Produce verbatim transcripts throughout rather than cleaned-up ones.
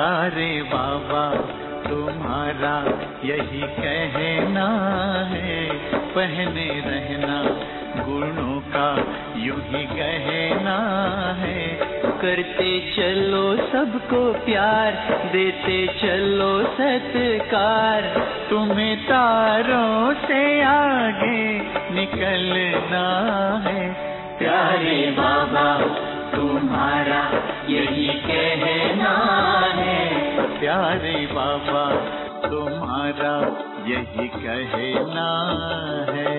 प्यारे बाबा तुम्हारा यही कहना है, पहने रहना गुणों का यूं ही गहना है। करते चलो सबको प्यार, देते चलो सत्कार, तुम्हें तारों से आगे निकलना है। प्यारे बाबा तुम्हारा यही कहना है, प्यारे बाबा तुम्हारा यही कहना है।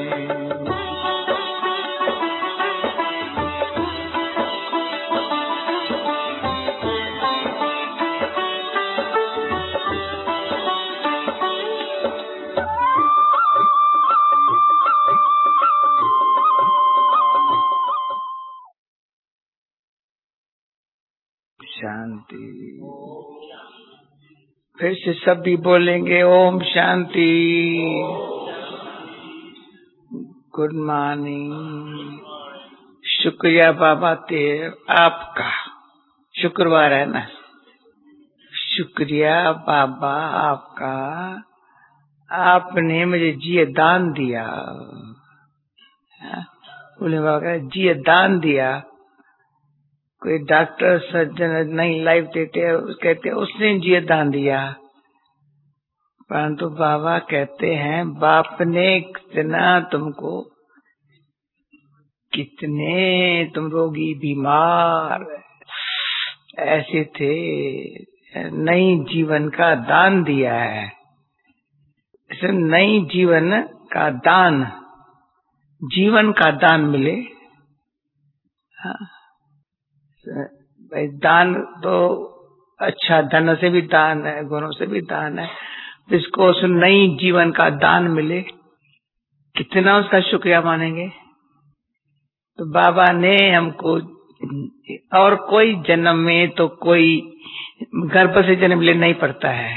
शांति। फिर से सभी बोलेंगे ओम शांति। Good morning. शुक्रिया बाबा तेरे आपका। शुक्रवार है ना। शुक्रिया बाबा आपका, आपने मुझे जी दान दिया। बोले बाबा जी दान दिया। कोई डॉक्टर सर्जन नहीं लाइफ देते, कहते उसने जी दान दिया, परंतु बाबा कहते हैं बाप ने कितना तुमको, कितने तुम रोगी बीमार ऐसे थे, नई जीवन का दान दिया है। इसे नई जीवन का दान, जीवन का दान मिले। हाँ भाई दान तो अच्छा, धन से भी दान है, गुणों से भी दान है, जिसको उस नई जीवन का दान मिले कितना उसका शुक्रिया मानेंगे। तो बाबा ने हमको, और कोई जन्म में तो कोई गर्भ से जन्म लेना ही पड़ता है,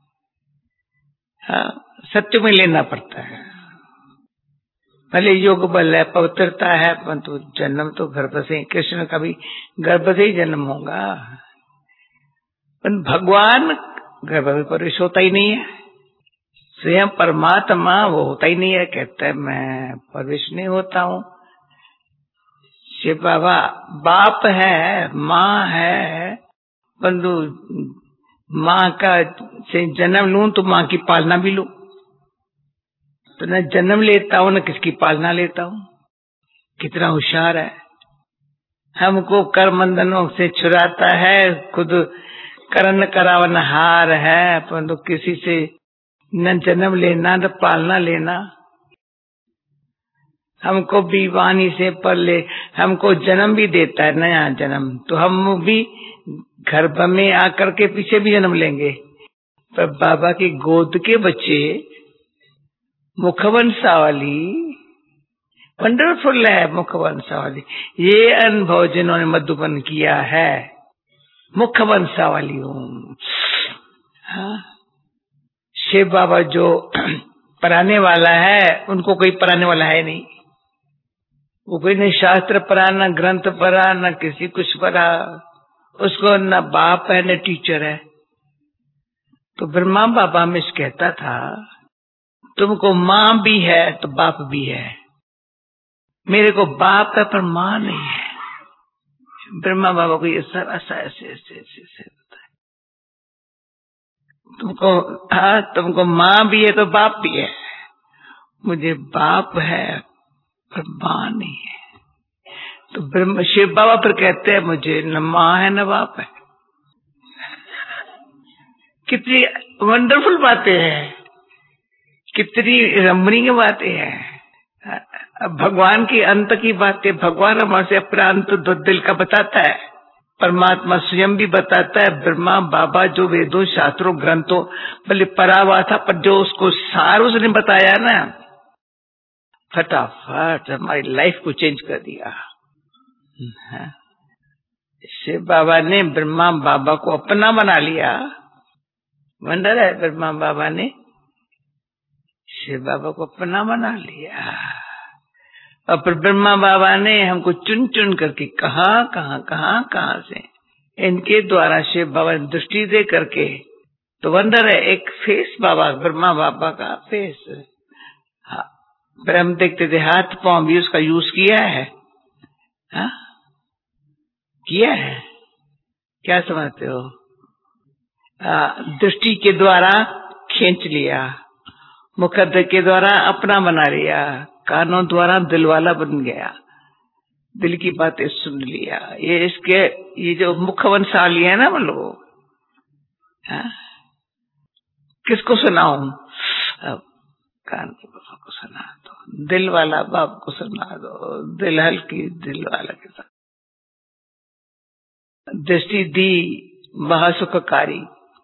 हाँ सत्य में लेना पड़ता है। भले योग बल है, पवित्रता है, परंतु जन्म तो गर्भ से, कृष्ण का भी गर्भ से ही जन्म होगा। पर भगवान गर्भ में प्रवेश होता ही नहीं है, स्वयं परमात्मा वो होता ही नहीं है। कहता है मैं प्रवेश नहीं होता हूँ। शिव बाबा बाप है, माँ है, परंतु माँ का से जन्म लूं तो माँ की पालना भी लूं, तो न जन्म लेता हूँ न किसकी पालना लेता हूँ। कितना होशियार है। हमको कर्म बंधनों से छुड़ाता है, खुद करण करावन हार है, परंतु किसी से न जन्म लेना न पालना लेना। हमको बीवानी से पले हमको जन्म भी देता है, नया जन्म, तो हम भी गर्भ में आकर के पीछे भी जन्म लेंगे। पर बाबा की गोद के बच्चे मुखवंशावली, वंडरफुल है मुखवंशावली। ये अनुभव जिन्होंने मधुबन किया है, मुखवंशावली हूँ। हाँ शिव बाबा जो पढ़ाने वाला है, उनको कोई पढ़ाने वाला है नहीं। वो कोई न शास्त्र पढ़ा, न ग्रंथ पढ़ा, न किसी कुछ पढ़ा, उसको न बाप है न टीचर है। तो ब्रह्मा बाबा हमेशा कहता था तुमको माँ भी है तो बाप भी है। मेरे को बाप है पर माँ नहीं है। ब्रह्मा बाबा को ये सब ऐसा ऐसे ऐसे ऐसे ऐसे होता है। तुमको हाँ तुमको माँ भी है तो बाप भी है। मुझे बाप है पर माँ नहीं है। तो ब्रह्म शिव बाबा फिर कहते हैं मुझे न माँ है न बाप है। कितनी वंडरफुल बातें हैं, कितनी रमणीय बातें हैं। भगवान की अंत की बातें भगवान हमारे से अपना अंत दिल का बताता है। परमात्मा स्वयं भी बताता है। ब्रह्मा बाबा जो वेदों शास्त्रों ग्रंथों भले पढ़ा हुआ था, पर जो उसको सार उसने बताया ना, फटाफट हमारी लाइफ को चेंज कर दिया। शिव बाबा ने ब्रह्मा बाबा को अपना बना लिया। वंडर है, ब्रह्मा बाबा ने शिव बाबा को अपना बना लिया। और फिर ब्रह्मा बाबा ने हमको चुन चुन करके कहाँ कहाँ कहाँ कहाँ से इनके द्वारा शिव बाबा ने दृष्टि दे करके, तो वंदर है एक फेस बाबा, ब्रह्मा बाबा का फेस, हाँ, ब्रह्म देखते थे हाथ पांव भी उसका यूज किया है, हाँ किया है, क्या समझते हो? दृष्टि के द्वारा खींच लिया, मुखद्र के द्वारा अपना बना लिया, कानों द्वारा दिल वाला बन गया, दिल की बातें सुन लिया। ये इसके ये जो मुखवंशाली है ना वो लोग, हाँ? किसको सुनाऊं? अब कान के बाबा को सुना दो, दिल वाला बाप को सुना दो, दिल हल्की दिल वाला के साथ। दृष्टि दी महासुखकारी,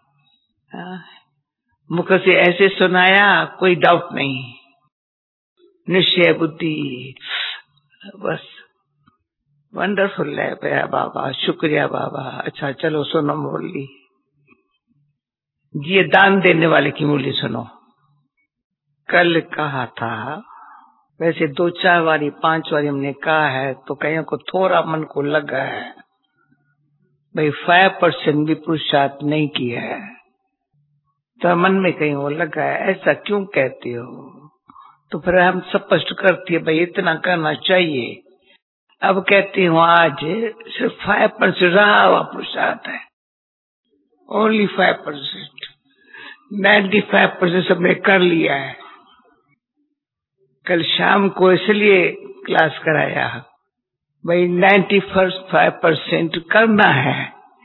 मुख से ऐसे सुनाया कोई डाउट नहीं, निश्चय बुद्धि, बस वंडरफुल है मेरा बाबा, शुक्रिया बाबा। अच्छा चलो सुनो मुरली, ये दान देने वाले की मुरली सुनो। कल कहा था, वैसे दो चार बारी पांच बारी हमने कहा है, तो कईयों को थोड़ा मन को लगा है भाई फाइव परसेंट भी पुरुषार्थ नहीं किया है, तो मन में कहीं वो लगा है ऐसा क्यों कहते हो? तो फिर हम स्पष्ट करती है भाई इतना करना चाहिए। अब कहती हूँ आज सिर्फ फाइव परसेंट रहा हुआ पुरुषार्थ है, only five percent, ninety five percent सबने कर लिया है। कल शाम को इसलिए क्लास कराया भाई नाइन्टी फाइव परसेंट करना है,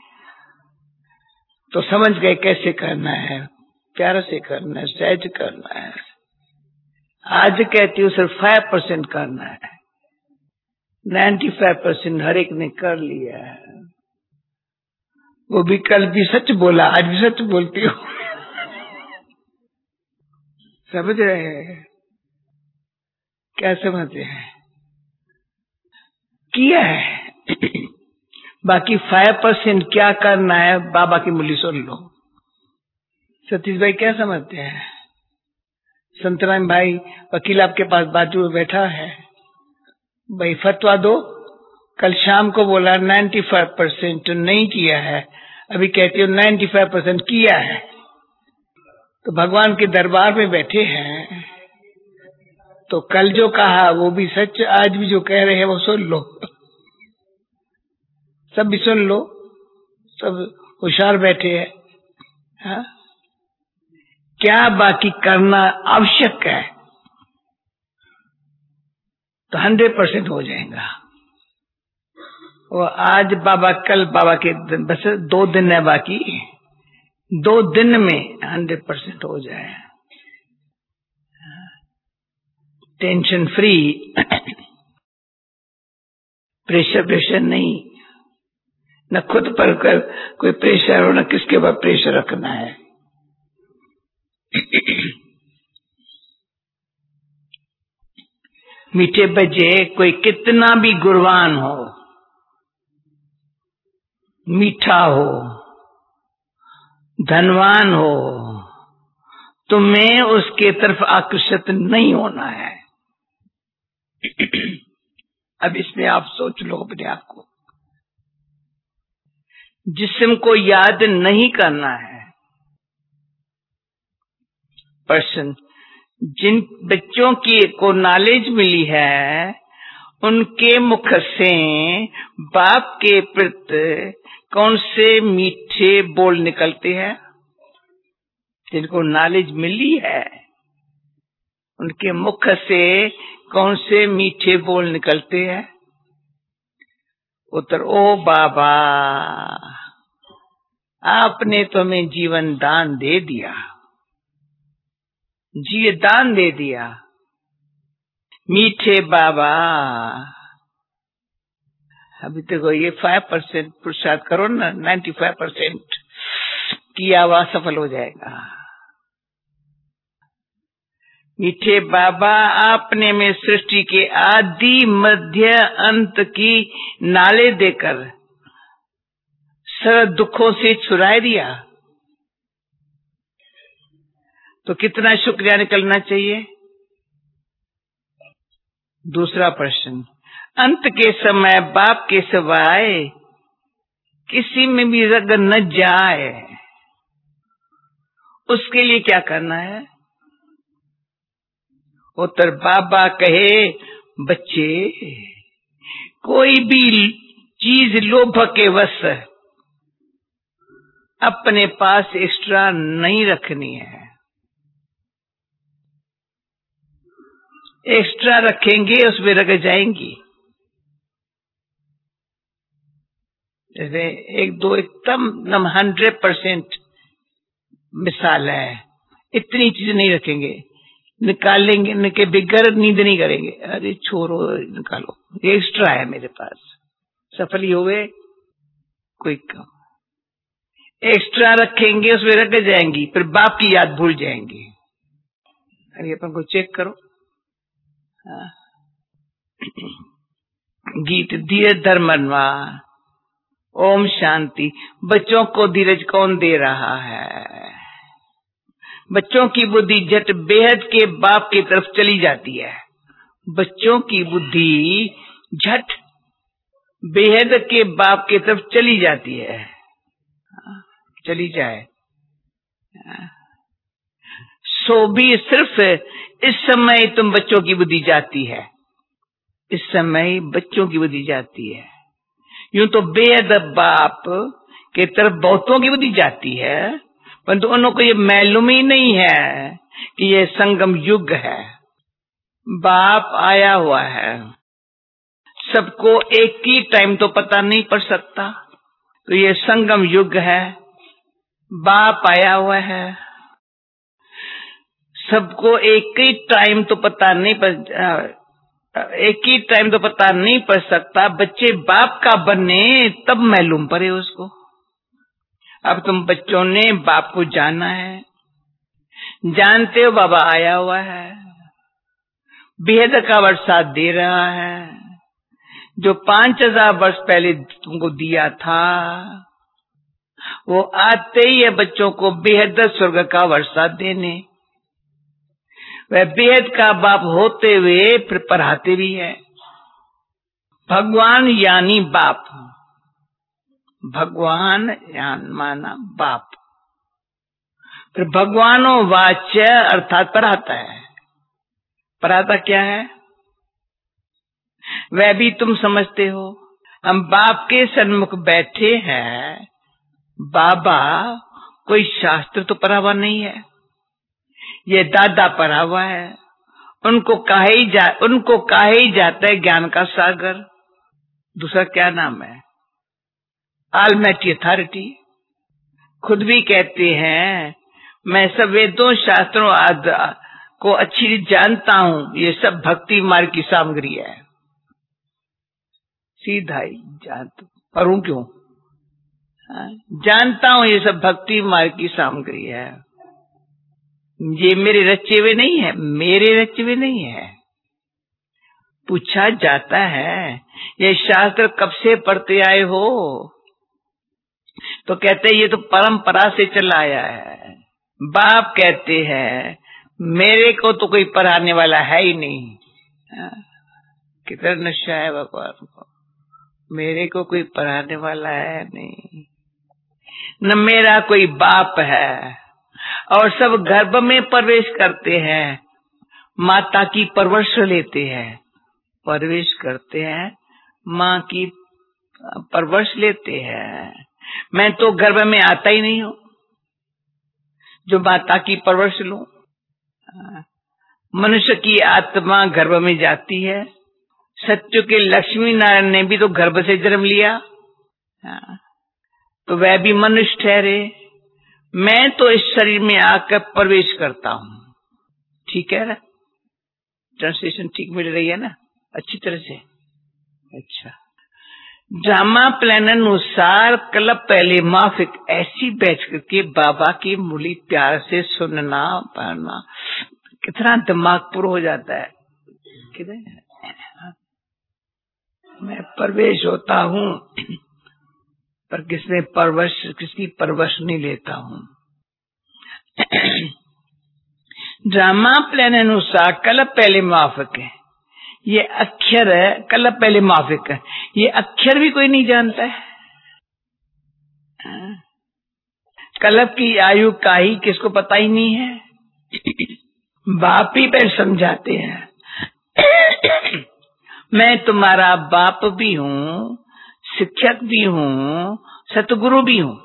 तो समझ गए कैसे करना है, प्यार से करना है, सहज करना है। आज कहती हूँ सिर्फ फाइव परसेंट करना है, नाइन्टी फाइव परसेंट हर एक ने कर लिया है। वो भी कल भी सच बोला, आज भी सच बोलती हूँ समझ रहे हैं? क्या समझते हैं? किया है बाकी फाइव परसेंट क्या करना है, बाबा की मुरली सुन लो। सतीश भाई क्या समझते हैं? संतराम भाई वकील आपके पास बाजू में बैठा है, भाई फतवा दो। कल शाम को बोला नाइन्टी फाइव परसेंट नहीं किया है, अभी कहती हो नाइन्टी फाइव परसेंट किया है। तो भगवान के दरबार में बैठे हैं, तो कल जो कहा वो भी सच, आज भी जो कह रहे हैं वो सुन लो, सब भी सुन लो, सब होशियार बैठे हैं। हाँ? क्या बाकी करना आवश्यक है, तो हंड्रेड परसेंट हो जाएगा। वो आज बाबा, कल बाबा के दिन, बस दो दिन है बाकी, दो दिन में हंड्रेड परसेंट हो जाए, टेंशन फ्री, प्रेशर प्रेशर नहीं, न खुद पर कर कोई प्रेशर हो, न किसके पर प्रेशर रखना है। मीठे बजे कोई कितना भी गुणवान हो, मीठा हो, धनवान हो, तुम्हें उसके तरफ आकर्षित नहीं होना है। अब इसमें आप सोच लो अपने आप को, जिस्म को याद नहीं करना है। पर्सन, जिन बच्चों की को नॉलेज मिली है, उनके मुख से बाप के प्रति कौन से मीठे बोल निकलते हैं? जिनको नॉलेज मिली है, उनके मुख से कौन से मीठे बोल निकलते हैं? उत्तर, ओ बाबा, आपने तो हमें जीवन दान दे दिया, जी दान दे दिया। मीठे बाबा, अभी देखो ये फाइव परसेंट पुरुषार्थ करो ना, नाइन्टी फाइव परसेंट किया हुआ सफल हो जाएगा। मीठे बाबा, आपने में सृष्टि के आदि मध्य अंत की नाले देकर सब दुखों से छुड़ा दिया, तो कितना शुक्रिया निकलना चाहिए? दूसरा प्रश्न, अंत के समय बाप के सिवाय किसी में भी रग न जाए, उसके लिए क्या करना है? उत्तर बाबा कहे, बच्चे कोई भी चीज लोभ के वश अपने पास एक्स्ट्रा नहीं रखनी है। एक्स्ट्रा रखेंगे उसमें रग जाएंगी। जैसे एक दो एकदम हंड्रेड परसेंट मिसाल है, इतनी चीज नहीं रखेंगे, निकालेंगे निके बिगर नींद नहीं करेंगे, अरे छोड़ो निकालो, एक्स्ट्रा है मेरे पास, सफल ही हुए कोई कम। एक्स्ट्रा रखेंगे उसमें रख जाएंगी, फिर बाप की याद भूल जाएंगी। अरे अपन को चेक करो। हाँ। गीत धीरज धर्मन्वा, ओम शांति। बच्चों को धीरज कौन दे रहा है? बच्चों की बुद्धि झट बेहद के बाप की तरफ चली जाती है। बच्चों की बुद्धि झट बेहद के बाप की तरफ चली जाती है। चली जाए सो भी सिर्फ इस समय तुम बच्चों की बुद्धि जाती है, इस समय बच्चों की बुद्धि जाती है। यूं तो बेहद बाप के तरफ बहुतों की बुद्धि जाती है, परंतु उनको ये मालूम ही नहीं है कि ये संगम युग है। बाप आया हुआ है, सबको एक ही टाइम तो पता नहीं पड़ सकता, तो ये संगम युग है। बाप आया हुआ है, सबको एक ही टाइम तो पता नहीं पड़ एक ही टाइम तो पता नहीं पड़ सकता। बच्चे बाप का बने तब मालूम पड़े उसको। अब तुम बच्चों ने बाप को जाना है, जानते हो बाबा आया हुआ है, बेहद का वर्षा दे रहा है, जो पांच हजार वर्ष पहले तुमको दिया था वो आते ही है बच्चों को बेहद स्वर्ग का वर्षा देने। वह बेहद का बाप होते हुए फिर पढ़ाते भी है। भगवान यानी बाप, भगवान यान माना बाप, फिर भगवानो वाच्य अर्थात पढ़ाता है। पढ़ाता क्या है वह भी तुम समझते हो। हम बाप के सन्मुख बैठे हैं, बाबा कोई शास्त्र तो पढ़ा हुआ नहीं है, ये दादा पढ़ा हुआ है। उनको काहे ही जा उनको काहे ही जाता है ज्ञान का सागर। दूसरा क्या नाम है? Almighty authority. खुद भी कहते हैं मैं सब वेदों शास्त्रों आदि को अच्छी जानता हूं, ये सब भक्ति मार्ग की सामग्री है। सीधा ही जानता, पढ़ूं क्यों? जानता हूं ये सब भक्ति मार्ग की सामग्री है। ये मेरे रचे हुए नहीं है, मेरे रचे हुए नहीं है। पूछा जाता है ये शास्त्र कब से पढ़ते आए हो, तो कहते ये तो परंपरा से चला आया है। बाप कहते हैं मेरे को तो कोई पढ़ाने वाला है ही नहीं। कितना नशा है भगवान को, मेरे को कोई पढ़ाने वाला है नहीं, न मेरा कोई बाप है। और सब गर्भ में प्रवेश करते हैं, माता की परवरिश लेते हैं, प्रवेश करते हैं माँ की परवरिश लेते हैं। मैं तो गर्भ में आता ही नहीं हूं जो माता की परवरिश लूं। मनुष्य की आत्मा गर्भ में जाती है। सत्य के लक्ष्मी नारायण ने भी तो गर्भ से जन्म लिया, तो वह भी मनुष्य ठहरे। मैं तो इस शरीर में आकर प्रवेश करता हूं। ठीक है ना? ट्रांसलेशन ठीक मिल रही है ना अच्छी तरह से? अच्छा। ड्रामा प्लान अनुसार कल पहले माफिक ऐसी बैठ करके बाबा की मुरली प्यार से सुनना पढ़ना कितना दिमाग पुर हो जाता है। किधर मैं प्रवेश होता हूँ पर किसने परवश किसकी परवश नहीं लेता हूँ। ड्रामा प्लान अनुसार कल पहले माफिक है, ये अक्षर है। कल पहले माफिक है, ये अक्षर भी कोई नहीं जानता है। कल्प की आयु का ही किसको पता ही नहीं है। बाप ही पर समझाते हैं, मैं तुम्हारा बाप भी हूँ, शिक्षक भी हूँ, सतगुरु भी हूँ।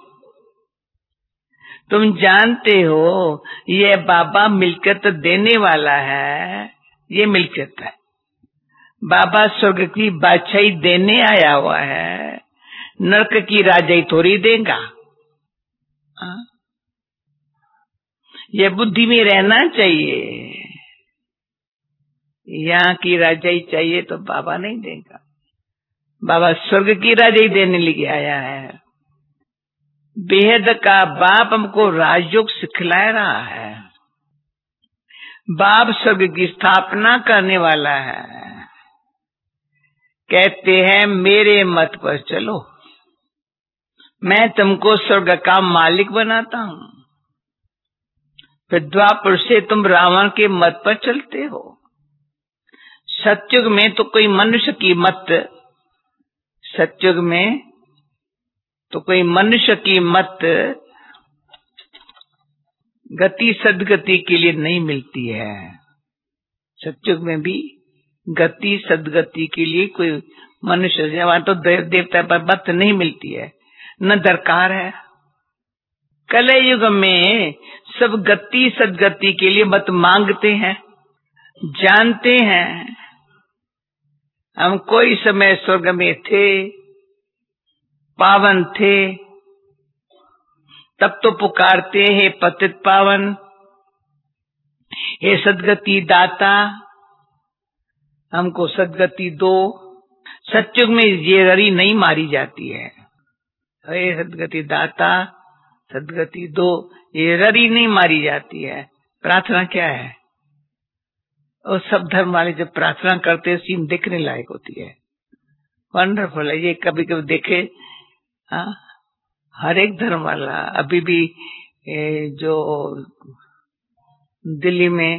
तुम जानते हो ये बाबा मिल्कियत देने वाला है, ये मिल्कियत है। बाबा स्वर्ग की बादशाही देने आया हुआ है, नरक की राजाई थोड़ी देगा। हाँ? ये बुद्धि में रहना चाहिए। यहाँ की राजाई चाहिए तो बाबा नहीं देगा। बाबा स्वर्ग की राजाई देने लिए आया है। बेहद का बाप हमको राजयोग सिखला रहा है। बाप स्वर्ग की स्थापना करने वाला है। कहते हैं मेरे मत पर चलो, मैं तुमको स्वर्ग का मालिक बनाता हूँ। फिर द्वापर से तुम रावण के मत पर चलते हो। सतयुग में तो कोई मनुष्य की मत, सतयुग में तो कोई मनुष्य की मत गति सदगति के लिए नहीं मिलती है। सतयुग में भी गति सदगति के लिए कोई मनुष्य, वहां तो देव देवता पर मत नहीं मिलती है, न दरकार है। कलयुग में सब गति सदगति के लिए मत मांगते हैं। जानते हैं हम कोई समय स्वर्ग में थे, पावन थे, तब तो पुकारते हैं पतित पावन, हे सदगति दाता हमको सदगति दो। सतयुग में ये ररी नहीं मारी जाती है, हे सदगति दाता सदगति दो, ये ररी नहीं मारी जाती है। प्रार्थना क्या है? और सब धर्म वाले जब प्रार्थना करते हैं सीन देखने लायक होती है, वंडरफुल है। ये कभी कभी देखे, हाँ, हर एक धर्म वाला अभी भी ए, जो दिल्ली में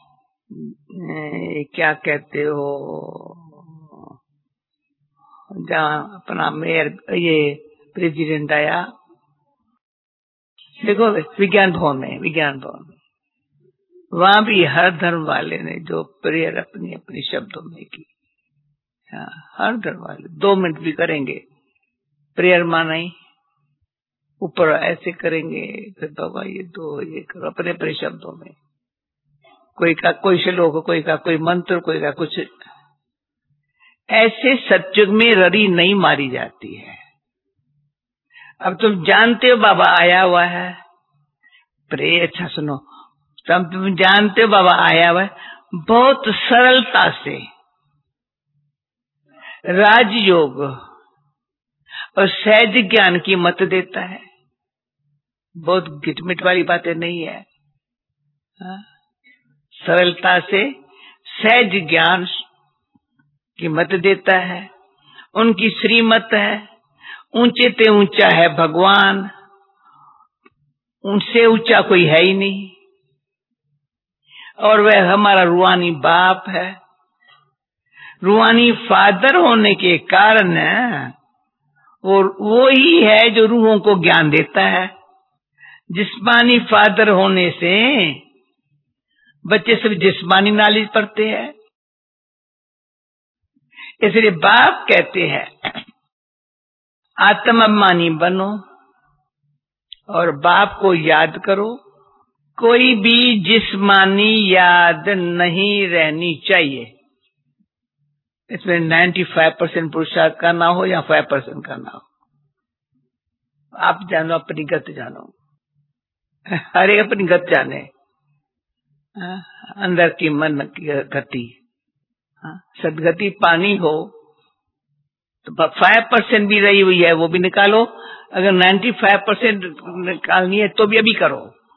ए, क्या कहते हो, जहाँ अपना मेयर ये प्रेसिडेंट आया, देखो विज्ञान भवन में, विज्ञान भवन में वहां भी हर धर्म वाले ने जो प्रेयर अपनी अपनी शब्दों में की, हाँ, हर धर्म वाले दो मिनट भी करेंगे प्रेयर, माना ही ऊपर ऐसे करेंगे, फिर बाबा ये दो ये करो अपने अपने शब्दों में, कोई का कोई श्लोक, कोई का कोई मंत्र, कोई का कुछ। ऐसे सतयुग में ररी नहीं मारी जाती है। अब तुम जानते हो बाबा आया हुआ है, प्रे अच्छा सुनो, तब तुम जानते हो बाबा आया हुआ है, बहुत सरलता से राजयोग और सहज ज्ञान की मत देता है। बहुत गिटमिट वाली बातें नहीं है, हाँ? सरलता से सहज ज्ञान की मत देता है। उनकी श्रीमत है, ऊंचे ते ऊंचा है भगवान, उनसे ऊंचा कोई है ही नहीं। और वह हमारा रूहानी बाप है। रूहानी फादर होने के कारण वो वो ही है जो रूहों को ज्ञान देता है। जिस्मानी फादर होने से बच्चे सब जिस्मानी नॉलेज पढ़ते हैं। इसलिए बाप कहते हैं आत्माभिमानी बनो और बाप को याद करो। कोई भी जिस्मानी याद नहीं रहनी चाहिए। इसमें पचानवे परसेंट पुरुषार्थ करना हो या पाँच परसेंट करना हो, आप जानो, अपनी गत जानो, हर एक अपनी गत जाने, अंदर की मन की गति। सदगति पानी हो तो पाँच परसेंट भी रही हुई है वो भी निकालो, अगर पचानवे परसेंट निकालनी है तो भी अभी करो।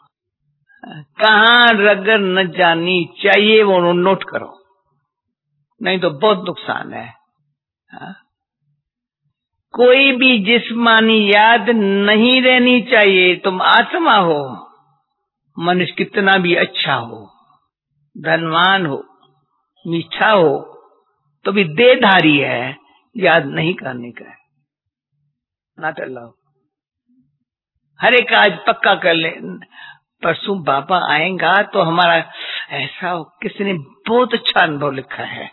कहाँ रगर न जानी चाहिए वो नोट करो, नहीं तो बहुत नुकसान है। हा? कोई भी जिस्मानी याद नहीं रहनी चाहिए। तुम आत्मा हो, मनुष्य कितना भी अच्छा हो, धनवान हो, मीठा हो, तो भी देहधारी है, याद नहीं करने का है। Not allowed. हर एक आज पक्का कर ले, परसों बाबा आएगा तो हमारा ऐसा, किसी ने बहुत अच्छा अनुभव लिखा है,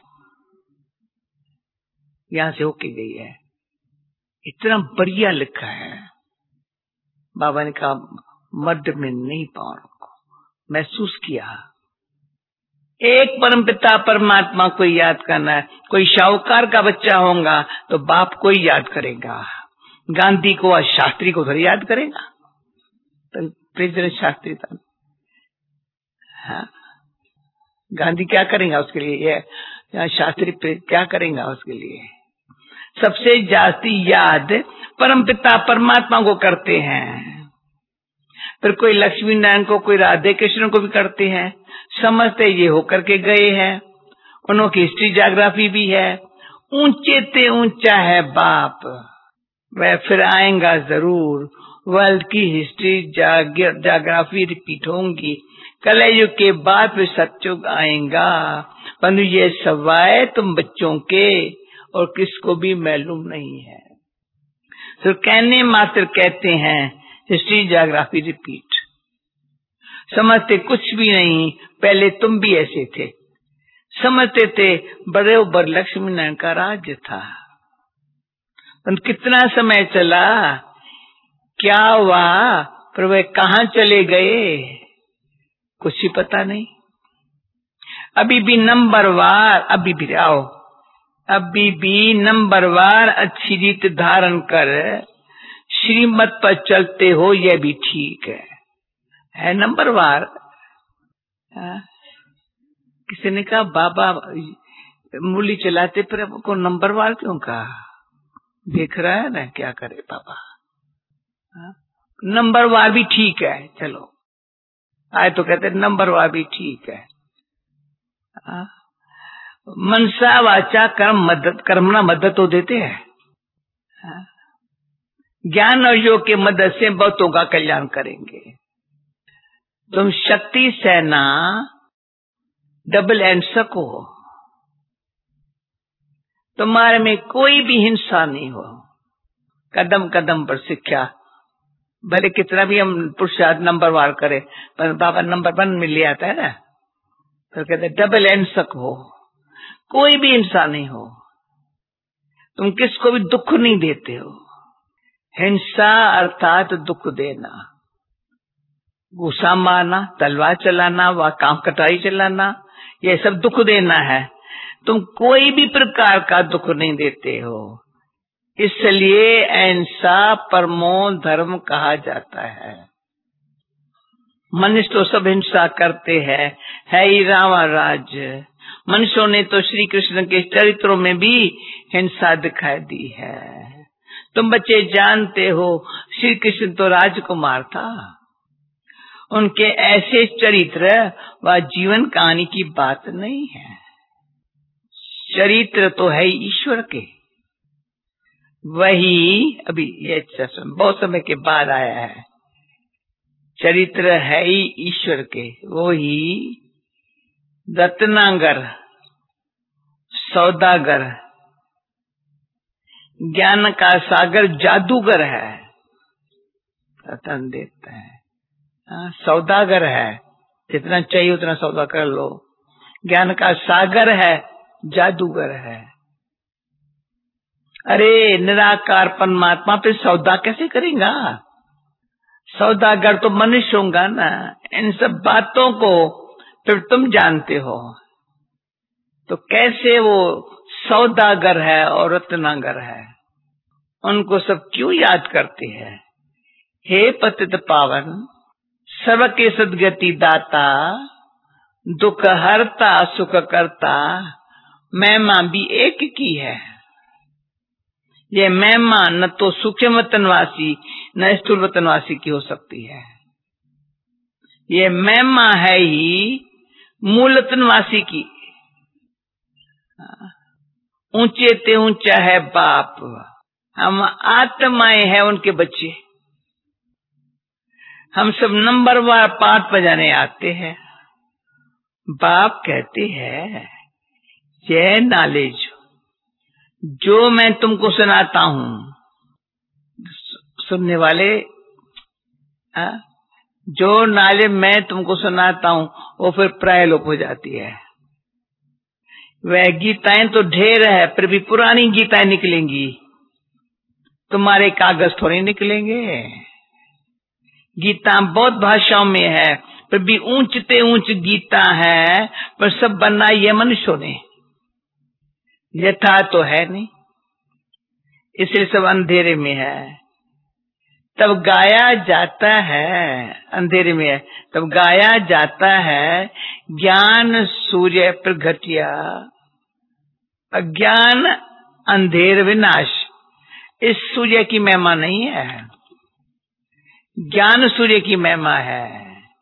यहां से होके गई है, इतना बढ़िया लिखा है। बाबा ने कहा मध्य में नहीं पाऊं को महसूस किया। एक परमपिता परमात्मा को याद करना है। कोई शाहूकार का बच्चा होगा तो बाप को ही याद करेगा, गांधी को और शास्त्री को थोड़ी याद करेगा। तो प्रेसिडेंट शास्त्री था, हाँ, गांधी क्या करेगा उसके लिए, ये शास्त्री क्या करेगा उसके लिए। सबसे जास्ती याद परमपिता परमात्मा को करते हैं, फिर कोई लक्ष्मी नारायण को, कोई राधे कृष्ण को भी करते हैं, समझते ये होकर के गए हैं, उनकी हिस्ट्री ज्योग्राफी भी है। ऊंचे ते ऊंचा है बाप, वह फिर आएगा जरूर। वर्ल्ड की हिस्ट्री ज्योग्राफी रिपीट होंगी, कलयुग के बाद फिर सतयुग आएगा। परंतु ये सवाए तुम बच्चों के और किसको भी मालूम नहीं है। तो कहने मात्र कहते हैं हिस्ट्री ज्योग्राफी रिपीट, समझते कुछ भी नहीं। पहले तुम भी ऐसे थे, समझते थे बड़े उबर लक्ष्मी नारायण का राज्य था। कितना समय चला, क्या हुआ, पर वे कहाँ चले गए कुछ ही पता नहीं। अभी भी नंबरवार, अभी भी आओ, अभी भी नंबरवार अच्छी रीत धारण कर श्रीमत पर चलते हो, यह भी ठीक है, है नंबरवार। किसी ने कहा बाबा मूली चलाते पर आपको नंबरवार क्यों कहा, देख रहा है ना क्या करे बाबा। नंबरवार भी ठीक है, चलो आए तो कहते नंबरवार भी ठीक है। आ? मनसा वाचा कर्म मदद, कर्मना मदद तो देते हैं। ज्ञान और योग के मदद से बहुतों का कल्याण करेंगे। तुम शक्ति सेना डबल एंड सको, तुम्हारे में कोई भी हिंसा नहीं हो। कदम कदम पर शिक्षा, भले कितना भी हम पुरुषार्थ नंबरवार करे, पर बाबा नंबर वन में ले आता है ना, तो कहते डबल एंड सक हो, कोई भी हिंसा नहीं हो, तुम किसको भी दुख नहीं देते हो। हिंसा अर्थात दुख देना, गुस्सा मारना, तलवार चलाना, व काम कटाई चलाना, ये सब दुख देना है। तुम कोई भी प्रकार का दुख नहीं देते हो, इसलिए अहिंसा परमो धर्म कहा जाता है। मनुष्य तो सब हिंसा करते हैं, है ही रावण राज्य। मनुष्यों ने तो श्री कृष्ण के चरित्रों में भी हिंसा दिखाई दी है। तुम बच्चे जानते हो श्री कृष्ण तो राजकुमार था, उनके ऐसे चरित्र व जीवन कहानी की बात नहीं है। चरित्र तो है ईश्वर के, वही अभी ये बहुत समय के बाद आया है। चरित्र है ही ईश्वर के, वो ही रत्नागर सौदागर ज्ञान का सागर जादूगर है, रतन देता है। हाँ, सौदागर है, जितना चाहिए उतना सौदा कर लो। ज्ञान का सागर है, जादूगर है। अरे निराकार परमात्मा पे सौदा कैसे करेगा? सौदागर तो मनुष्य होगा ना। इन सब बातों को फिर तुम जानते हो, तो कैसे वो सौदागर है और रत्नागर है, उनको सब क्यों याद करते हैं? हे पतित पावन सबके सदगति दाता, दुख हरता सुख करता, महिमा भी एक की है। ये महिमा न तो सूक्ष्म वतनवासी न स्थूल वतनवासी की हो सकती है, ये महिमा है ही मूल वतनवासी की। ऊंचे ते ऊंचा है बाप, हम आत्माएं हैं उनके बच्चे। हम सब नंबरवार पाठ बजाने आते हैं। बाप कहते हैं ये नॉलेज जो मैं तुमको सुनाता हूं, सुनने वाले आ? जो नाले मैं तुमको सुनाता हूँ वो फिर प्रायलोप हो जाती है। वह गीताएं तो ढेर है, फिर भी पुरानी गीताएं निकलेंगी, तुम्हारे कागज थोड़ी निकलेंगे। गीता बहुत भाषाओं में है, फिर भी ऊंचते ऊंच गीता है, पर सब बनाई है मनुष्यों ने, यथा तो है नहीं, इसलिए सब अंधेरे में है। तब गाया जाता है, अंधेरे में है तब गाया जाता है, ज्ञान सूर्य प्रगटिया, अज्ञान अंधेर विनाश। इस सूर्य की महिमा नहीं है, ज्ञान सूर्य की महिमा है।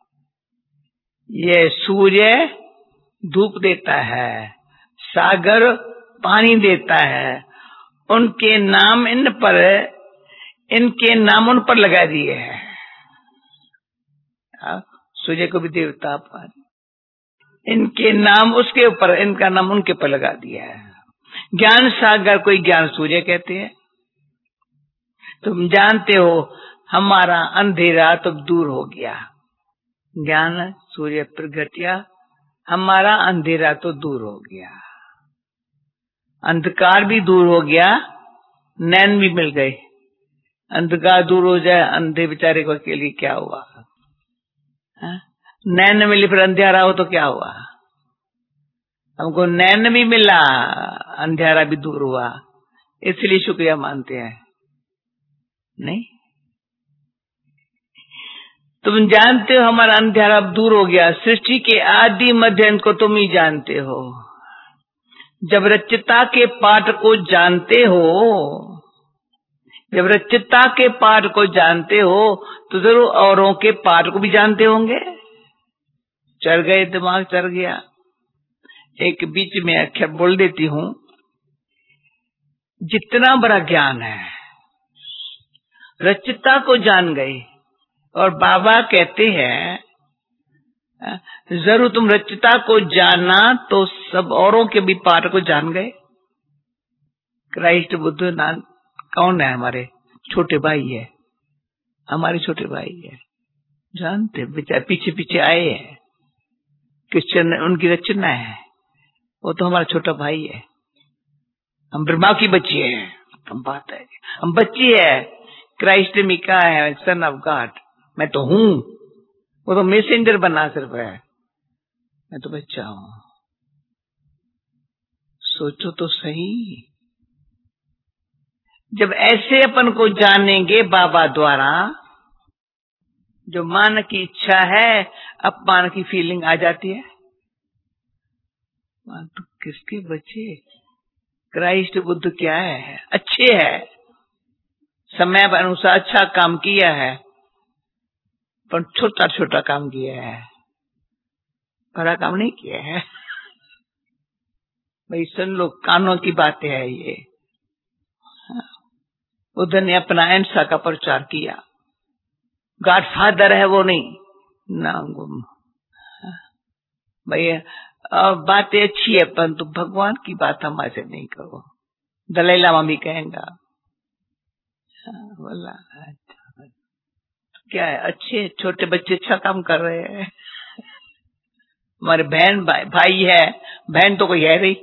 ये सूर्य धूप देता है, सागर पानी देता है, उनके नाम इन पर, इनके नाम उन पर लगा दिए हैं। सूर्य को भी देवता पानी, इनके नाम उसके ऊपर, इनका नाम उनके ऊपर लगा दिया है। ज्ञान सागर कोई ज्ञान सूर्य कहते हैं। तुम जानते हो हमारा अंधेरा तो दूर हो गया, ज्ञान सूर्य प्रगटिया, हमारा अंधेरा तो दूर हो गया, अंधकार भी दूर हो गया, नैन भी मिल गए। अंधकार दूर हो जाए, अंधे बेचारे को के लिए क्या हुआ? हा? नैन मिली फिर अंधेरा हो तो क्या हुआ? हमको नैन भी मिला, अंधेरा भी दूर हुआ, इसलिए शुक्रिया मानते हैं। नहीं, तुम जानते हो हमारा अंधेरा अब दूर हो गया। सृष्टि के आदि मध्य अंत को तुम ही जानते हो। जब रचिता के पाठ को जानते हो, जब रचिता के पाठ को जानते हो तो जरूर औरों के पाठ को भी जानते होंगे। चढ़ गए, दिमाग चढ़ गया। एक बीच में अक्षर बोल देती हूँ, जितना बड़ा ज्ञान है, रचिता को जान गए। और बाबा कहते हैं जरूर तुम रचिता को जाना तो सब औरों के भी पाठ को जान गए। क्राइस्ट बुद्ध नान कौन है? हमारे छोटे भाई है, हमारे छोटे भाई है, जानते बेचारे पीछे पीछे आए हैं। क्रिश्चियन उनकी रचना है, वो तो हमारा छोटा भाई है। हम ब्रह्मा की बच्ची है, हम बात है, हम बच्ची है। क्राइस्ट में कहा है सन ऑफ गॉड, मैं तो हूं, वो तो मैसेंजर बना सिर्फ है, मैं तो बच्चा हूं। सोचो तो सही, जब ऐसे अपन को जानेंगे बाबा द्वारा, जो मान की इच्छा है अपमान की फीलिंग आ जाती है। तो किसके बच्चे? क्राइस्ट बुद्ध क्या है? अच्छे है, समय अनुसार अच्छा काम किया है, पर छोटा छोटा काम किया है, बड़ा काम नहीं किया है। भाई सुन लो, कानों की बातें है ये। बुद्ध ने अपना अहिंसा का प्रचार किया, गॉड फादर है वो नहीं ना। भाई बातें अच्छी है, परंतु भगवान की बात हमारे नहीं करो। दलाई लामा भी कहेगा, बोला क्या है, अच्छे छोटे बच्चे अच्छा काम कर रहे हैं। हमारे बहन भाई, भाई है, बहन तो कोई है नहीं।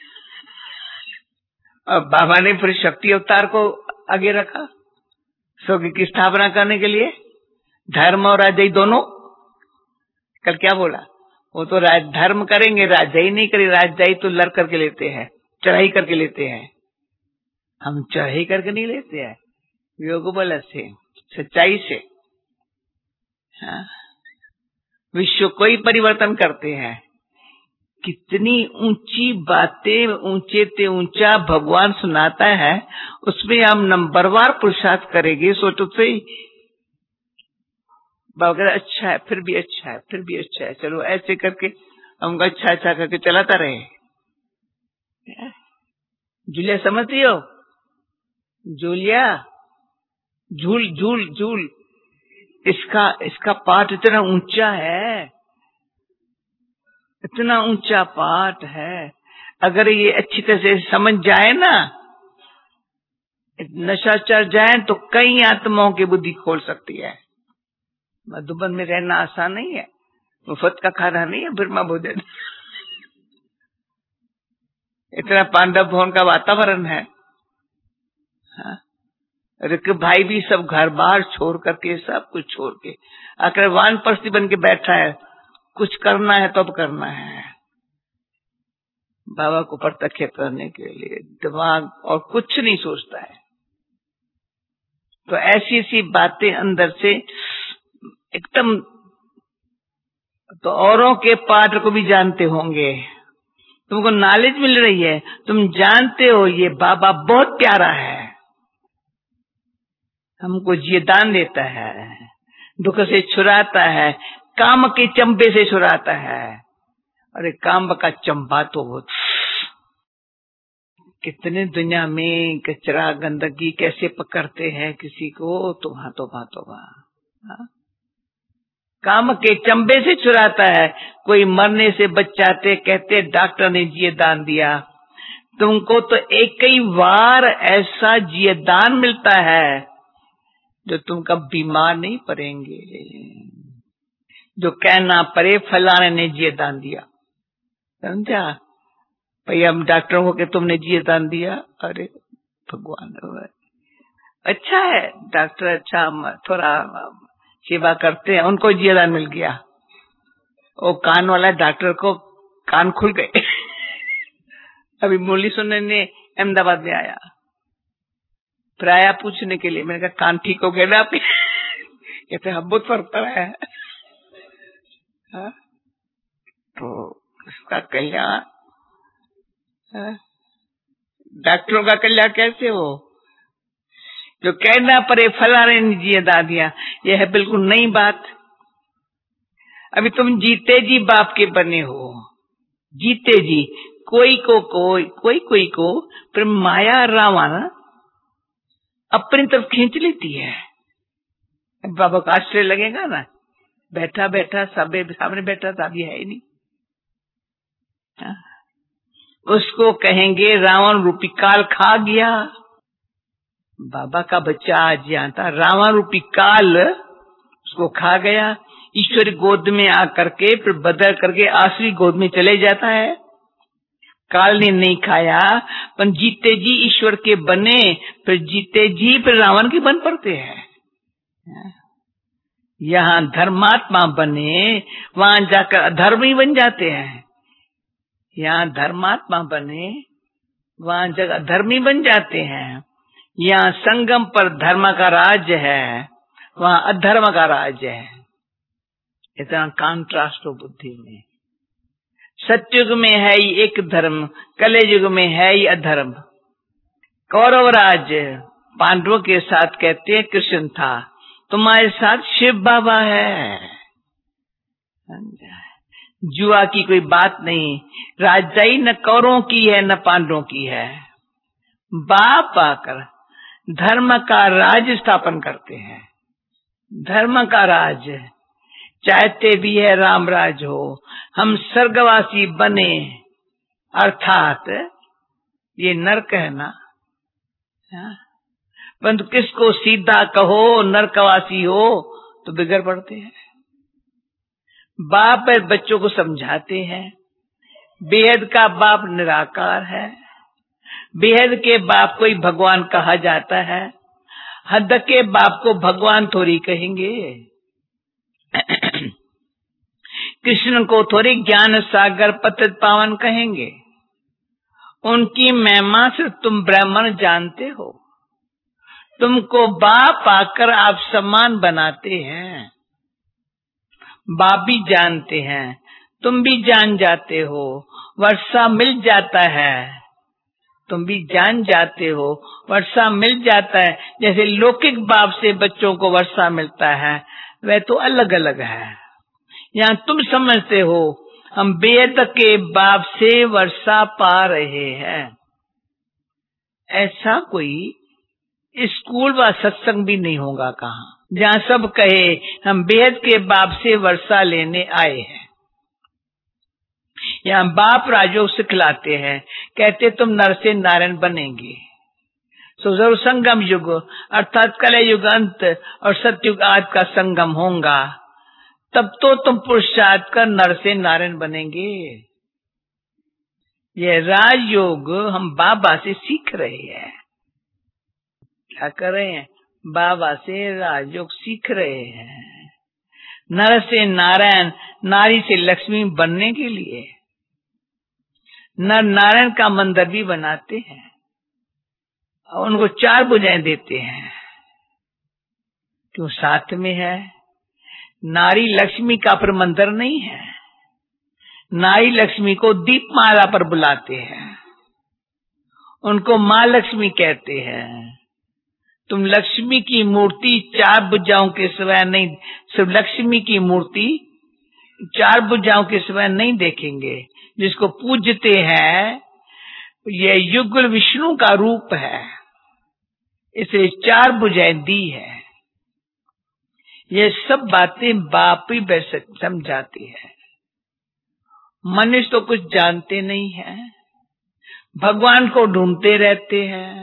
और बाबा ने फिर शक्ति अवतार को आगे रखा स्वर्ग की स्थापना करने के लिए। धर्म और राजयी दोनों, कल क्या बोला, वो तो राज धर्म करेंगे, राजयी नहीं करेंगे। राजयी तो लड़ करके लेते हैं, चढ़ाई करके लेते हैं, हम चढ़ाई करके नहीं लेते हैं, योग बल से, सच्चाई से। हाँ? विश्व को ही परिवर्तन करते हैं। कितनी ऊंची बातें, ऊंचे ते ऊंचा भगवान सुनाता है, उसमें हम नंबरवार पुरुषार्थ करेंगे। सोचो सही, बाबा अच्छा है, फिर भी अच्छा है, फिर भी अच्छा है, चलो ऐसे करके हम अच्छा अच्छा करके चलाता रहे। जूलिया समझती हो? जूलिया, झूल झूल झूल, इसका इसका पाठ इतना ऊंचा है, इतना ऊंचा पाठ है। अगर ये अच्छी तरह से समझ जाए ना, नशा चढ़ जाए तो कई आत्माओं की बुद्धि खोल सकती है। मधुबन में रहना आसान नहीं है, मुफ्त का खाना नहीं है ब्रह्मा भोजन। इतना पांडव भवन का वातावरण है। हाँ? ऋक भाई भी सब घर बार छोड़ करके, सब कुछ छोड़ के आकर वानप्रस्थी बन के बैठा है। कुछ करना है तो अब करना है, बाबा को प्रत्यक्ष करने के लिए दिमाग और कुछ नहीं सोचता है। तो ऐसी ऐसी बातें अंदर से एकदम, तो औरों के पाठ को भी जानते होंगे, तुमको नॉलेज मिल रही है, तुम जानते हो ये बाबा बहुत प्यारा है, हमको जीदान देता है, दुख से छुड़ाता है, काम के चंबे से छुड़ाता है। अरे काम का चंबा तो कितने दुनिया में कचरा गंदगी कैसे पकड़ते हैं किसी को, तो वहां तो वहां तो वहां काम के चंबे से छुड़ाता है। कोई मरने से बच जाते, कहते डॉक्टर ने जीदान दिया, तुमको तो एक ही बार ऐसा जीदान मिलता है जो तुम कब बीमार नहीं पड़ेंगे। जो कहना पड़े फलाने ने जीदान दिया, समझा भाई, हम डॉक्टरों को कि तुमने जीदान दिया, अरे भगवान अच्छा है डॉक्टर, अच्छा हम थोड़ा सेवा करते हैं, उनको जीदान मिल गया। वो कान वाला डॉक्टर को कान खुल गए। अभी मुरली सुनने ने अहमदाबाद में आया, फिर आया पूछने के लिए, मैंने कहा कान ठीक हो गए ना आपके? कहते हम बहुत फर्क पड़ा है। हाँ? तो उसका कल्याण, डॉक्टरों का कल्याण कैसे हो? जो कहना पड़े फलाने ने जीदा दिया, यह है बिल्कुल नई बात। अभी तुम जीते जी बाप के बने हो, जीते जी, कोई को कोई कोई कोई को फिर माया रावण अपनी तरफ खींच लेती है। बाबा का आश्रय लगेगा ना, बैठा बैठा सब सामने बैठा था, अभी है ही नहीं। हाँ? उसको कहेंगे रावण रूपी काल खा गया। बाबा का बच्चा आज यहाँ था, रावण रूपी काल उसको खा गया। ईश्वर गोद में आकर के फिर बदल करके आसुरी गोद में चले जाता है। काल ने नहीं खाया, पर जीते जी ईश्वर के बने, फिर जीते जी फिर रावण के बन पड़ते हैं। यहाँ धर्मात्मा बने, वहां जाकर अधर्म ही बन जाते हैं। यहाँ धर्मात्मा बने, वहां जगह धर्मी बन जाते हैं। यहाँ संगम पर धर्म का राज है, वहां अधर्म का राज है। इतना कॉन्ट्रास्ट हो बुद्धि में। सत्युग में है ही एक धर्म, कलयुग में है ही अधर्म। कौरव राज पांडवों के साथ कहते हैं कृष्ण था, तुम्हारे साथ शिव बाबा है। जुआ की कोई बात नहीं, राजाई न कौरवों की है न पांडवों की है। बाप आकर धर्म का राज स्थापन करते हैं। धर्म का राज चाहते भी है राम राज हो, हम स्वर्गवासी बने, अर्थात ये नरक है ना। परंतु किसको सीधा कहो नरकवासी हो तो बिगड़ पड़ते हैं। बाप बच्चों को समझाते हैं, बेहद का बाप निराकार है, बेहद के बाप को ही भगवान कहा जाता है, हद के बाप को भगवान थोड़ी कहेंगे। कृष्ण को थोड़ी ज्ञान सागर पतित पावन कहेंगे। उनकी महिमा से तुम ब्राह्मण जानते हो, तुमको बाप आकर आप सम्मान बनाते हैं। बाप भी जानते हैं, तुम भी जान जाते हो, वर्षा मिल जाता है, तुम भी जान जाते हो, वर्षा मिल जाता है। जैसे लौकिक बाप से बच्चों को वर्षा मिलता है, वह तो अलग अलग है। यहाँ तुम समझते हो हम बेद के बाप से वर्षा पा रहे हैं। ऐसा कोई स्कूल व सत्संग भी नहीं होगा कहाँ, जहाँ सब कहे हम बेहद के बाप से वर्षा लेने आए हैं। यहाँ बाप राजयोग सिखलाते हैं, कहते तुम नर से नारायण बनेंगे, सो जरूर संगम युग अर्थात कलयुग अंत और सतयुग आज का संगम होगा, तब तो तुम पुरुषार्थ कर नर से नारायण बनेंगे। ये राजयोग हम बाबा से सीख रहे हैं। क्या कर रहे हैं? बाबा से राजयोग सीख रहे हैं। नर से नारायण, नारी से लक्ष्मी बनने के लिए नर नारायण का मंदिर भी बनाते हैं और उनको चार भुजाएं देते हैं। क्यों? साथ में है। नारी लक्ष्मी का पर मंदिर नहीं है। नारी लक्ष्मी को दीपमाला पर बुलाते हैं, उनको माँ लक्ष्मी कहते हैं। तुम लक्ष्मी की मूर्ति चार भुजाओं के सिवाय नहीं, सिर्फ लक्ष्मी की मूर्ति चार भुजाओं के सिवाय नहीं देखेंगे। जिसको पूजते हैं ये युगल विष्णु का रूप है, इसे चार भुजाएं दी है। ये सब बातें बाप ही समझाती है। मनुष्य तो कुछ जानते नहीं है, भगवान को ढूंढते रहते हैं।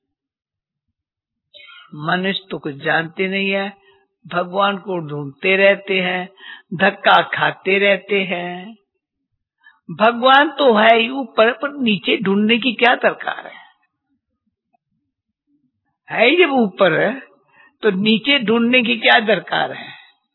मनुष्य तो कुछ जानते नहीं है, भगवान को ढूंढते रहते हैं, धक्का खाते रहते हैं। भगवान तो है ही ऊपर, पर नीचे ढूंढने की क्या दरकार है? है जब ऊपर है तो नीचे ढूंढने की क्या दरकार है?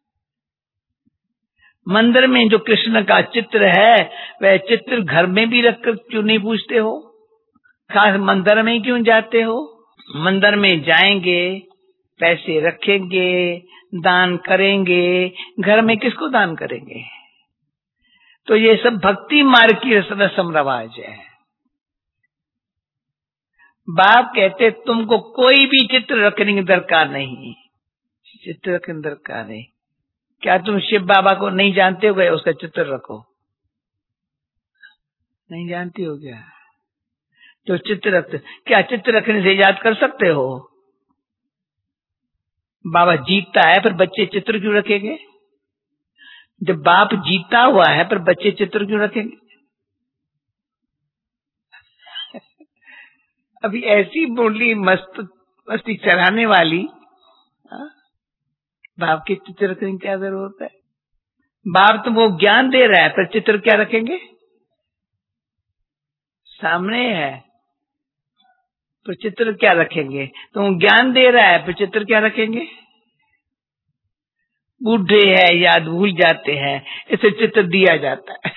मंदिर में जो कृष्ण का चित्र है वह चित्र घर में भी रखकर क्यों नहीं पूछते हो? खास मंदिर में क्यों जाते हो? मंदिर में जाएंगे, पैसे रखेंगे, दान करेंगे, घर में किसको दान करेंगे? तो ये सब भक्ति मार्ग की रस्म रवाज है। बाप कहते तुमको कोई भी चित्र रखने की दरकार नहीं, चित्र रखने की दरकार नहीं। क्या तुम शिव बाबा को नहीं जानते हो? गए उसका चित्र रखो, नहीं जानती हो क्या? तो चित्र रखते, क्या चित्र रखने से याद कर सकते हो? बाबा जीतता है पर बच्चे चित्र क्यों रखेंगे? जब बाप जीता हुआ है पर बच्चे चित्र क्यों रखेंगे? अभी ऐसी बोली मस्त मस्ती चढ़ाने वाली, हा? बाप के चित्र रखने की क्या जरूरत है? बाप तुमको ज्ञान दे रहा है पर चित्र क्या रखेंगे? सामने है तो चित्र क्या रखेंगे? तुम ज्ञान दे रहा है पर चित्र क्या रखेंगे? बूढ़े हैं, याद भूल जाते हैं, इसे चित्र दिया जाता है।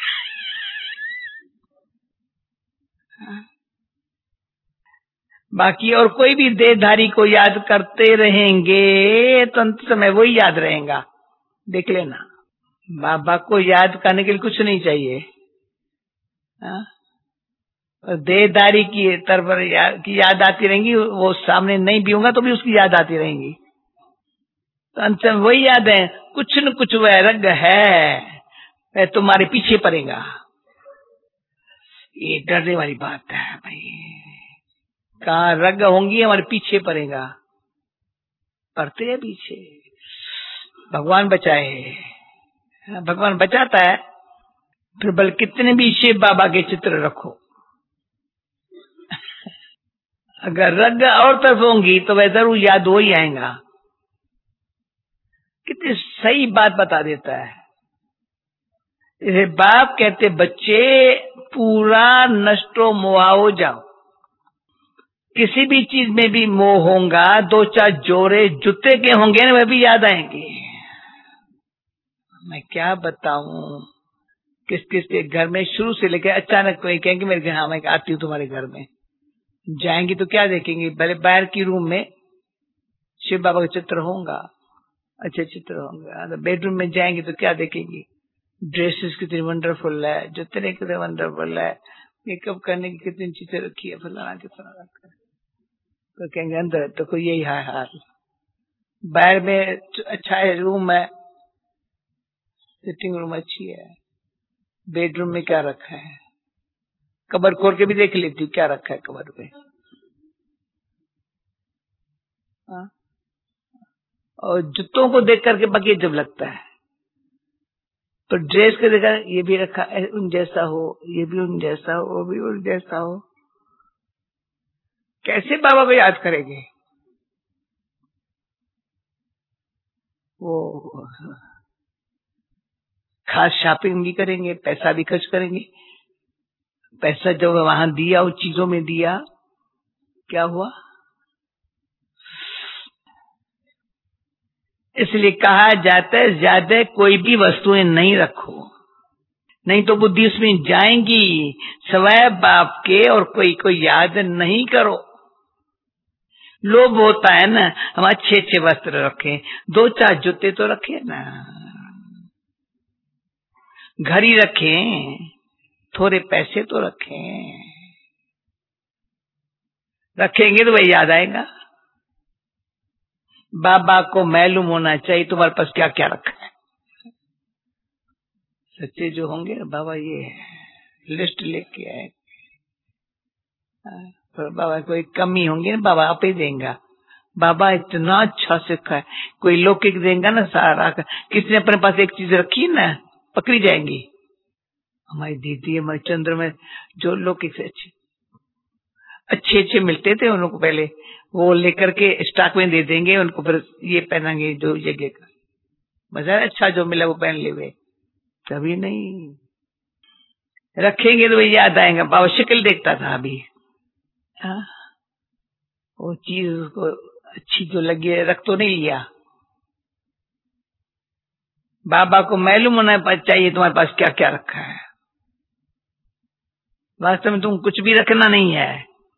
बाकी और कोई भी देहधारी को याद करते रहेंगे तो अंत समय वही याद रहेगा। देख लेना, बाबा को याद करने के लिए कुछ नहीं चाहिए। और देहधारी की तरफ याद, की याद आती रहेंगी, वो सामने नहीं भी होगा तो भी उसकी याद आती रहेंगी। तो अंत में वही याद है, कुछ न कुछ वह रग है, वह तुम्हारे पीछे पड़ेगा। ये डरने वाली बात है भाई। कहाँ रग होंगी हमारे पीछे पड़ेगा, पड़ते हैं पीछे। भगवान बचाए, भगवान बचाता है। फिर बल कितने भी शिव बाबा के चित्र रखो, अगर रग और तरफ होंगी तो वह जरूर याद हो ही आएगा। कितनी सही बात बता देता है। इसे बाप कहते बच्चे पूरा नष्टो मोहाओ जाओ। किसी भी चीज में भी मोह होगा, दो चार जोड़े जूते के होंगे ना, वह भी याद आएंगे। मैं क्या बताऊं, किस किस के घर में शुरू से लेकर अचानक कोई कहेंगे मेरे घर, हाँ मैं आती हूँ तुम्हारे घर में। जाएंगी तो क्या देखेंगे? भले बाहर की रूम में शिव बाबा का चित्र होगा, अच्छे चित्र होंगे। बेडरूम में जाएंगे तो क्या देखेंगी? ड्रेसेस कितनी वंडरफुल है, जुतने कितने वंडरफुल है, मेकअप करने की कितनी चीजें रखी है, फलाना कितना रखा है। तो कहेंगे अंदर तो कोई यही है हाल। बाहर में अच्छा है, रूम है, सिटिंग रूम अच्छी है, बेडरूम में क्या रखा है? कबर खोल के भी देख लेती हूँ क्या रखा है कबर पे। हाँ? और जूतों को देख करके बाकी जब लगता है, तो ड्रेस को देखा ये भी रखा है उन जैसा हो, ये भी उन जैसा हो, वो भी उन जैसा हो। कैसे बाबा को याद करेंगे? वो खास शॉपिंग भी करेंगे, पैसा भी खर्च करेंगे। पैसा जब वहां दिया, उस चीजों में दिया, क्या हुआ? इसलिए कहा जाता है ज्यादा कोई भी वस्तुएं नहीं रखो, नहीं तो बुद्धि उसमें जाएंगी। सवै बाप के और कोई को याद नहीं करो। लोभ होता है ना, हम अच्छे अच्छे वस्त्र रखें, दो चार जूते तो रखें ना, घड़ी रखें, थोड़े पैसे तो रखें। रखेंगे तो वही याद आएगा। बाबा को मालूम होना चाहिए तुम्हारे पास क्या क्या रखा है। सच्चे जो होंगे ना, बाबा ये लिस्ट लेके आए, पर बाबा कोई कमी होंगी ना, बाबा आप ही देंगे। बाबा इतना अच्छा सिखा है, कोई लौकिक देंगे ना सारा। किसने अपने पास एक चीज रखी ना, पकड़ी जाएंगी। हमारी दीदी, हमारे चंद्र में जो लौकिक से अच्छे अच्छे अच्छे मिलते थे, उनको पहले वो लेकर के स्टॉक में दे देंगे, उनको फिर ये पहनेंगे जो जगह का मजा अच्छा जो मिला वो पहन ले। वे कभी नहीं रखेंगे तो वही याद आएगा। बाबा शक्ल देखता था अभी, हाँ वो चीज उसको अच्छी जो लगी रख तो नहीं लिया। बाबा को मालूम होना चाहिए तुम्हारे पास क्या क्या रखा है। वास्तव में तुम कुछ भी रखना नहीं है,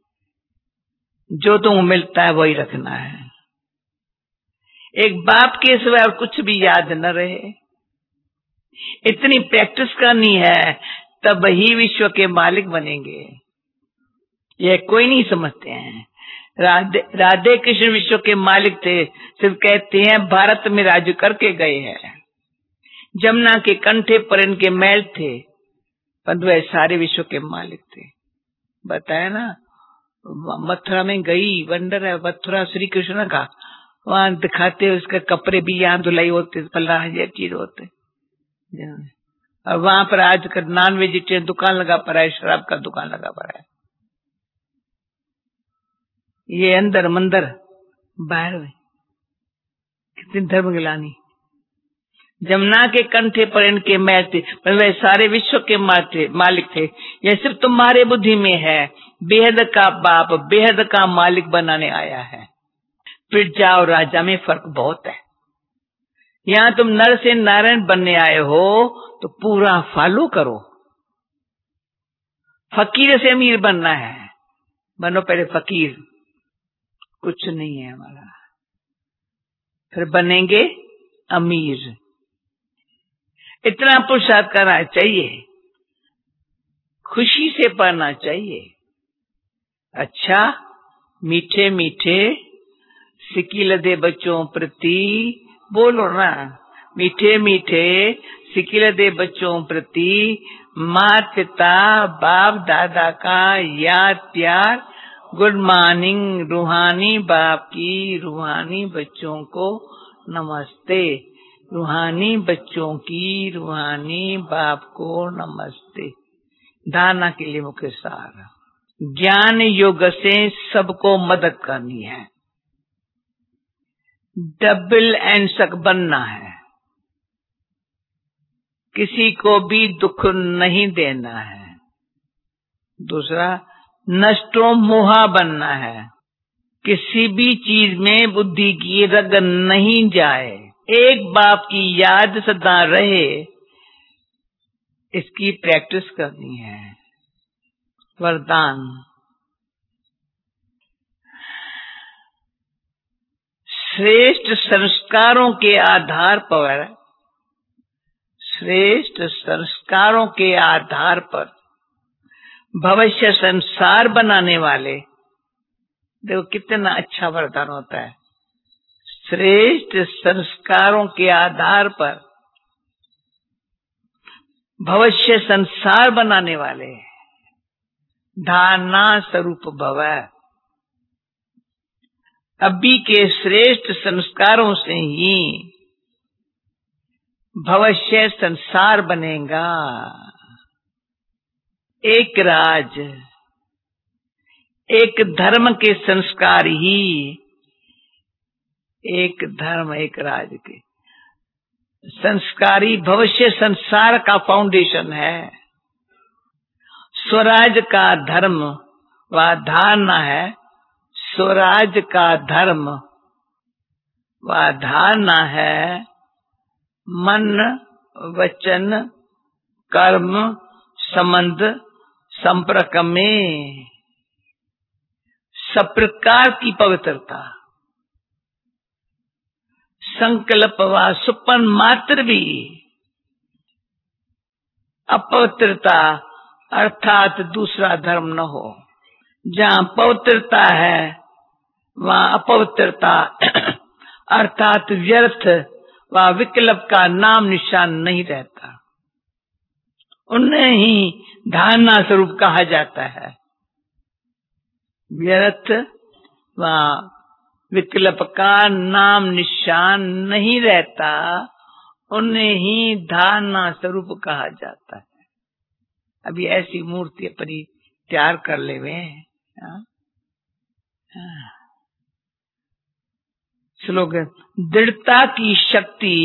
जो तुम मिलता है वही रखना है। एक बाप के सिवाय और कुछ भी याद न रहे, इतनी प्रैक्टिस करनी है, तब ही विश्व के मालिक बनेंगे। यह कोई नहीं समझते हैं। राधे राधे कृष्ण विश्व के मालिक थे, सिर्फ कहते हैं भारत में राज्य करके गए हैं। जमुना के कंठे पर इनके महल थे, परंतु वह सारे विश्व के मालिक थे। बताया ना, मथुरा में गई, वंडर है मथुरा श्री कृष्ण का, वहां दिखाते उसके कपड़े भी यहाँ धुलाई होते, पल्ला ये चीज होते। और वहां पर आज कर नॉन वेजिटेरियन दुकान लगा पड़ा है, शराब का दुकान लगा पड़ा है। ये अंदर मंदिर, बाहर में कितनी धर्म गिलानी। जमुना के कंठे पर इनके महल थे, पर वह सारे विश्व के मालिक थे। यह सिर्फ तुम्हारे बुद्धि में है। बेहद का बाप बेहद का मालिक बनाने आया है। प्रजा और राजा में फर्क बहुत है। यहाँ तुम नर से नारायण बनने आए हो तो पूरा फॉलो करो। फकीर से अमीर बनना है, बनो पहले फकीर। कुछ नहीं है हमारा, फिर बनेंगे अमीर। इतना पुरुषार्थ करना चाहिए, खुशी से पढ़ना चाहिए। अच्छा मीठे मीठे सिकिल दे बच्चों प्रति बोलो ना, मीठे मीठे सिकिल दे बच्चों प्रति माता पिता बाप दादा का याद प्यार। गुड मॉर्निंग रूहानी बाप की, रूहानी बच्चों को नमस्ते। रूहानी बच्चों की, रूहानी बाप को नमस्ते। धारणा के लिए मुख्य सार, ज्ञान योग से सबको मदद करनी है, डबल एंसक बनना है, किसी को भी दुख नहीं देना है। दूसरा नष्टो मोहा बनना है, किसी भी चीज में बुद्धि की रग नहीं जाए, एक बाप की याद सदा रहे, इसकी प्रैक्टिस करनी है। वरदान, श्रेष्ठ संस्कारों के आधार पर, श्रेष्ठ संस्कारों के आधार पर भविष्य संसार बनाने वाले, देखो कितना अच्छा वरदान होता है। श्रेष्ठ संस्कारों के आधार पर भविष्य संसार बनाने वाले, धारणा स्वरूप भव। अभी के श्रेष्ठ संस्कारों से ही भविष्य संसार बनेगा। एक राज, एक धर्म के संस्कार ही, एक धर्म एक राज के संस्कारी भविष्य संसार का फाउंडेशन है। स्वराज का धर्म व धारणा है, स्वराज का धर्म व धारणा है मन वचन कर्म संबंध संपर्क में सब प्रकार की पवित्रता, संकल्प व सुपन मात्र भी अपवित्रता अर्थात दूसरा धर्म न हो। जहाँ पवित्रता है वहाँ अपवित्रता अर्थात व्यर्थ व विकल्प का नाम निशान नहीं रहता। उन्हें ही धारणा स्वरूप कहा जाता है। व्यर्थ व विकल्प का नाम निशान नहीं रहता, उन्हें ही धारणा स्वरूप कहा जाता है। अभी ऐसी मूर्ति अपनी तैयार कर ले वे। स्लोगन, दृढ़ता की शक्ति,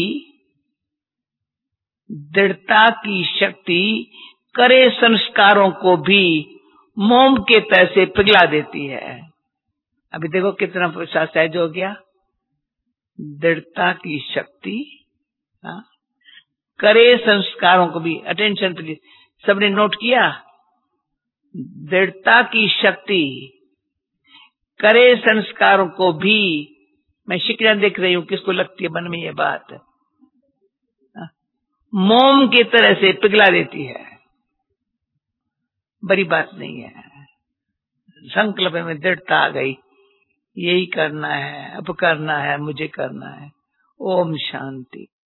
दृढ़ता की शक्ति करे संस्कारों को भी मोम के तरह से पिघला देती है। अभी देखो कितना सहज हो गया। दृढ़ता की शक्ति हाँ? करे संस्कारों को भी, अटेंशन प्लीज, सबने नोट किया। दृढ़ता की शक्ति करे संस्कारों को भी, मैं शिक्षा देख रही हूं किसको लगती है मन में ये बात, मोम की तरह से पिघला देती है। बड़ी बात नहीं है। संकल्प में दृढ़ता आ गई, यही करना है, अब करना है, मुझे करना है। ओम शांति।